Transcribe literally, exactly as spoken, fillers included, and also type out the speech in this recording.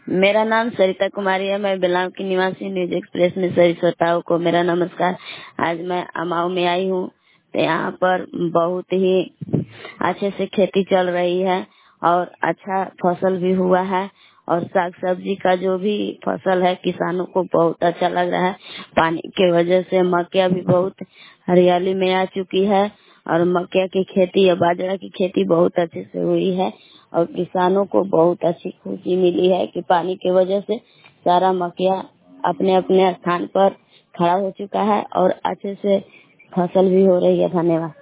मेरा नाम सरिता कुमारी है। मैं बेलाव की निवासी। न्यूज एक्सप्रेस में सभी श्रोताओं को मेरा नमस्कार। आज मैं अमाव में आई हूँ, तो यहाँ पर बहुत ही अच्छे से खेती चल रही है और अच्छा फसल भी हुआ है। और साग सब्जी का जो भी फसल है किसानों को बहुत अच्छा लग रहा है। पानी के वजह से मक्का भी बहुत हरियाली में आ चुकी है और मक्का की खेती या बाजरा की खेती बहुत अच्छे से हुई है और किसानों को बहुत अच्छी खुशी मिली है कि पानी की वजह से सारा मक्का अपने अपने स्थान पर खड़ा हो चुका है और अच्छे से फसल भी हो रही है। धन्यवाद।